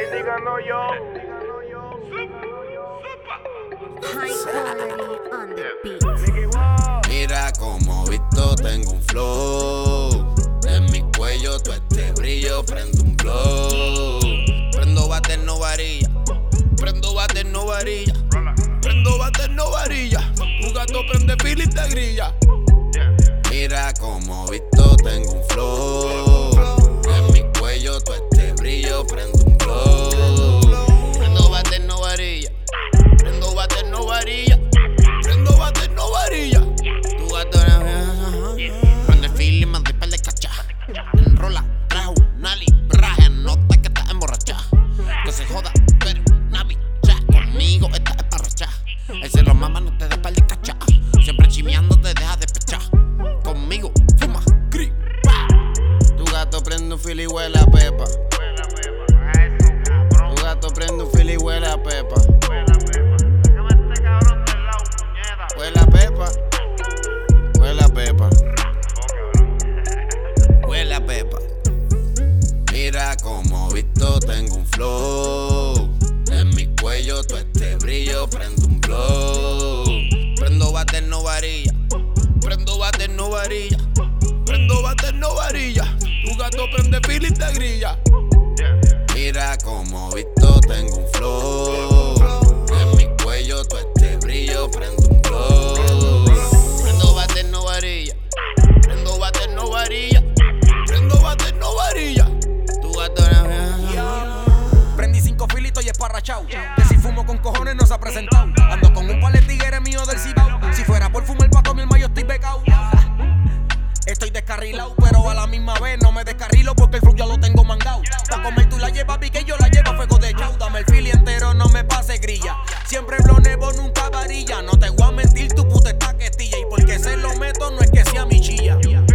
Criticando yo. High quality on the beat. Mira como visto tengo un flow. En mi cuello todo este brillo, prendo un blow. Prendo bate, no varilla. Prendo bate, no varilla. Prendo bate, no varilla. Tu gato prende fila y te grilla. Mira como visto tengo un flow. En mi cuello todo este brillo, prendo un blow. Prendo bate, no varilla. Prendo bate, no varilla. Prendo bate, no varilla. Tu gato prende fila y me doy par de cacha. Enrola, trajo, nali, braje. Nota que estás emborrachada. Que se joda, pero navi, ya. Conmigo estás esparrachada. Él se lo mama, no te des par de cacha. Siempre chimeando te deja despechar. Conmigo, fuma, gripa. Tu gato prende un fili y huele a pepa. Tu gato prende un fili y huele a pepa. Huele a pepa. Huele a pepa. Huele a pepa. Mira como visto tengo un flow. En mi cuello todo este brillo, prendo un blow. Prendo bate, no varilla. Prendo bate, no varilla. Prendo bate, no varilla. Tu gato prende fila y te grilla. Mira como visto tengo un flow. En mi cuello todo este brillo, prendo un blow. Prendo bate, no varilla. Prendo bate, no varilla. Prendo bate, no varilla. Tu gato Prendí 5 filitos y esparrachao. Que si fumo con cojones no se ha presentado. Ando con un par de tigres mío del Cibao. Si fuera por fumar pa' mi hermano yo estoy becao. Estoy descarrilado, pero a la misma vez no me descarrilo porque el flow ya lo tengo mangao. Pa' comer tú la llevas, pique yo la llevo a fuego de chau. Dame el fili entero, no me pase grilla. Siempre blonevo, nunca varilla. No te voy a mentir, tu puta está questilla. Y porque se lo meto no es que sea mi chilla.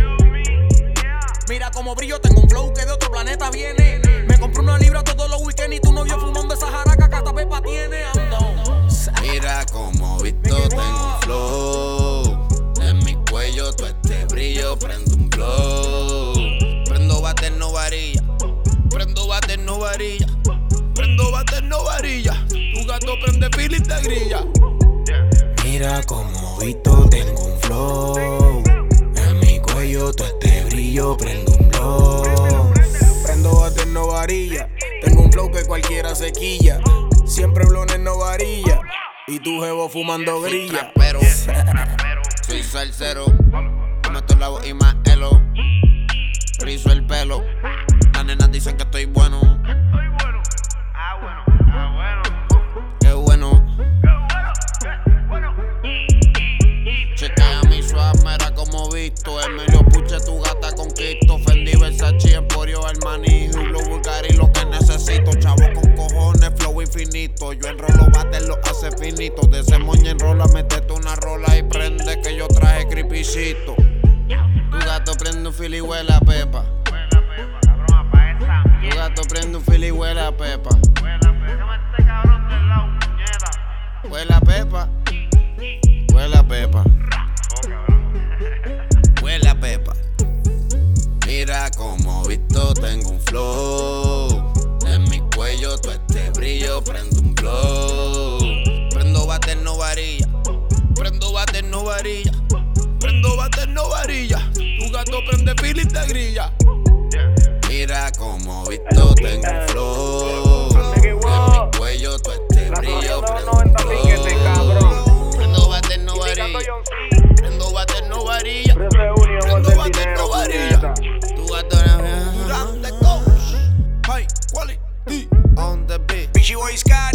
Mira como brillo, tengo un flow que de otro planeta viene. Me compro una libra todos los weekends y tu novio fumando esa jaraca que hasta pepa tiene. Mira como visto tengo un flow. En mi cuello todo este brillo, prendo un blow. Prendo bate, no varilla. Prendo bate, no varilla. Prendo bate, no varilla. Tu gato prende fila y te grilla. Mira como visto tengo un flow. En mi cuello todo este brillo, prendo un blow. Prendo bate, no varilla. Tengo un flow que cualquiera se quilla. Siempre blones, no varilla. Y tu jevo fumando grilla. Pero soy salsero. Meto la voz y más elo. Rizo el pelo. Las nenas dicen que estoy bueno. Qué bueno. Chequea mi swag, mira como visto. Emilio Puche, tu gata conquisto. Fendi, Versace, Emporio, Armani, Hublot, Bulgari, lo que necesito. Chavo con cojones, flow infinito. Yo enrolo bate, lo hace finito. De ese moña enrola, métete una rola y prende que yo traje creepycito. Tu gato prende un fili y huele a pepa. Tu gato prende un fili y huele a pepa. Huele a pepa. Huele a pepa. Huele a pepa. Mira como visto tengo un flow. En mi cuello todo este brillo, prendo un blow. Prendo bate, no varilla. Prendo bate, no varilla. Prendo bate, no varilla. Tu gato prende fila y te grilla. Mira como visto tengo un flow. En mi cuello todo este brillo, prendo un blow. Prendo bate, no varilla. Prendo bate, no varilla. Prendo bate, no varilla. Tu gato grande coach. High quality on the beat. Pichi Boy Scary.